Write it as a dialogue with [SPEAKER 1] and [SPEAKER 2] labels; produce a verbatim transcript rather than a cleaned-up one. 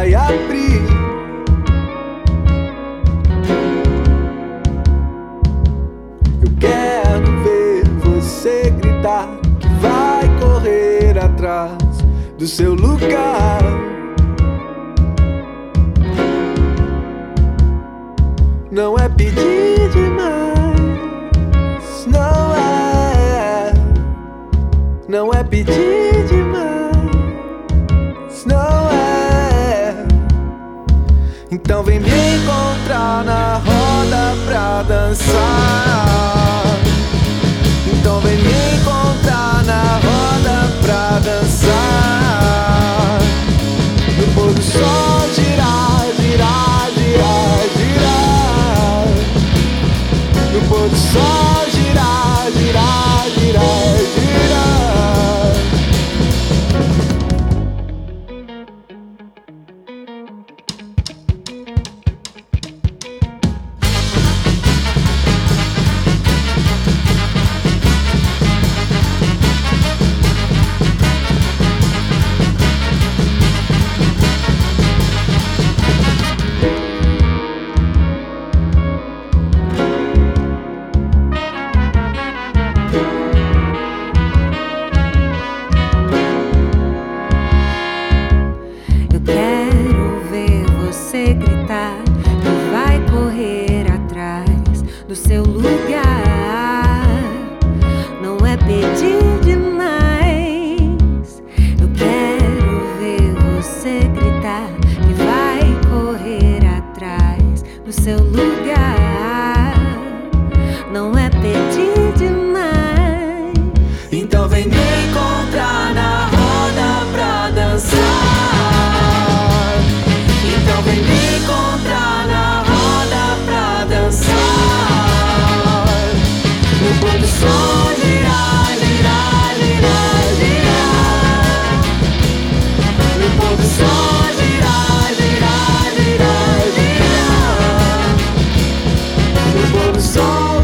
[SPEAKER 1] vai abrir. Eu quero ver você gritar que vai correr atrás do seu lugar. Não é pedir demais, não é. Não é pedir demais, não é. Então vem me encontrar na roda pra dançar. Então vem me encontrar na roda pra dançar. No pôr do sol girar, girar, girar, girar. No pôr do sol girar, girar, girar, girar.
[SPEAKER 2] Do seu lugar, não é pedir demais. Eu quero ver você gritar que vai correr atrás do seu lugar, não é pedir demais.
[SPEAKER 1] Então vem me encontrar na roda pra dançar. Então vem me encontrar na roda pra dançar. No pôr do sol girar, girar, girar, girar. No pôr do sol girar, girar, girar, girar. No pôr do sol